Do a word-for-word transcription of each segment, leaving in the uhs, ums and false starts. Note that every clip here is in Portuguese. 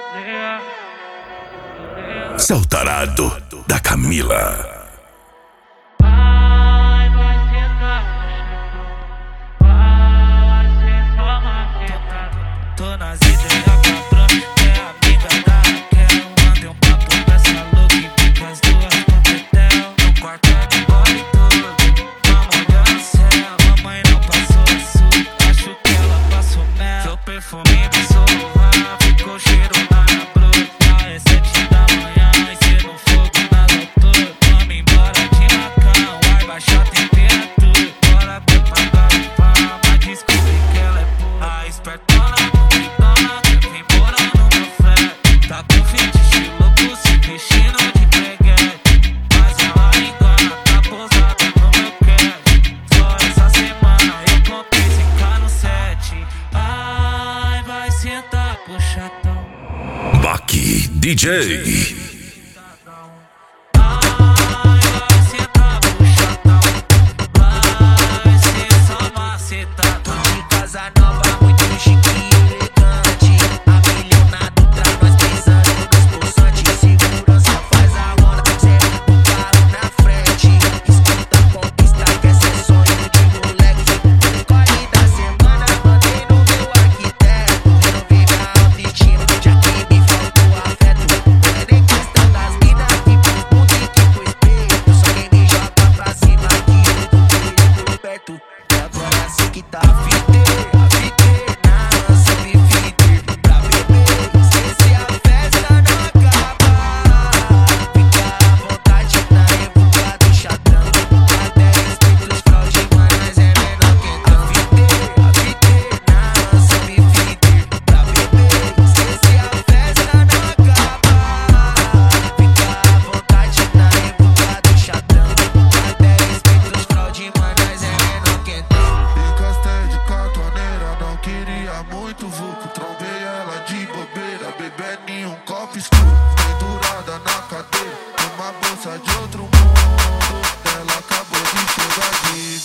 Seu tarado da Camila. Vai, vai sentar, vai ser só maceta. Tô nas ideias patrão, é amiga da Raquel. Mandei um papo pra essa louca e fica as duas com tetel. No quarto de bola e tudo, vamos olhar no céu. Mamãe não passou açúcar, acho que ela passou mel. Seu perfume me sorra, ficou cheiro lá na bruta. É sete da manhã e cê no fogo nas alturas. Vamos embora de Macau, vai baixar a temperatura. Bora ver pra galopar, mas descobri que ela é pura. A espertona, bonitona, vem embora no meu fé. Tá com fetiche louco, se vestindo de breguete. Mas ela engana, tá posada no meu cash. Só essa semana eu contei cem k no set. Ai, vai sentar pro chatão. Baki D J. Muito vulco, trombei ela de bobeira, bebendo em um copo escuro, pendurada na cadeira, uma bolsa de outro mundo. Ela acabou de chegar de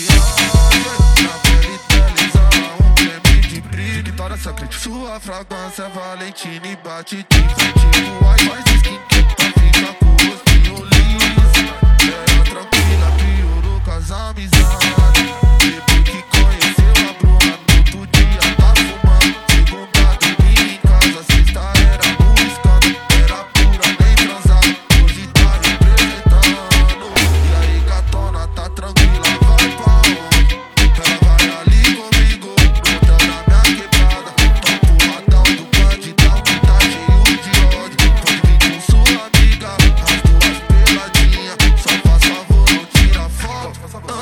viagem, na pele dela exala um creme de brilho. Vitória Secret, sua fragrância Valentina e bate de frente. Uai, faz skincare pra ficar com o rostinho liso. Ela tranquila, piorou com as amizades. Depois que conheceu a Bruna, no outro dia tá fumando. Segunda dormia em casa, sexta era no escândalo. Era pura, nem transada, hoje tá representando. E aí gatona, tá tranquila, vai pra onde? Ela vai ali comigo, brota na minha quebrada. Tá porradão do bandidão que tá cheio de ódio. Pode vir com sua amiga, as duas peladinhas. Só faz favor, não tira foto.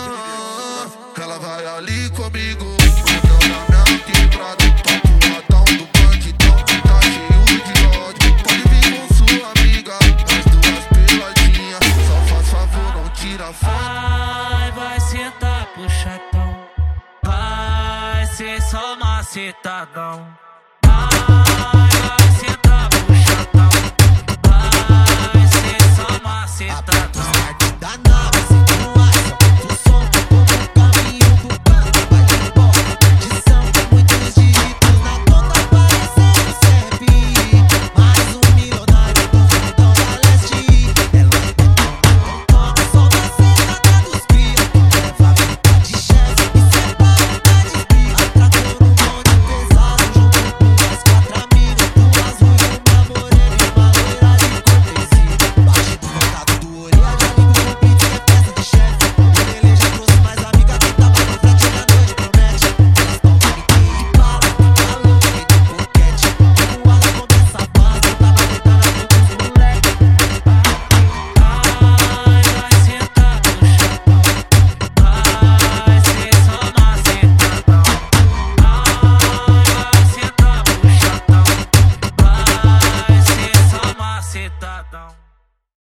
Ah, ela vai ali comigo, brota na minha quebrada. Tá porradão do bandidão que tá cheio de ódio. Pode vir com sua amiga, as duas peladinhas. Só faz favor, não tira foto. Ai, vai sentar pro chatão. Vai ser só macetadão.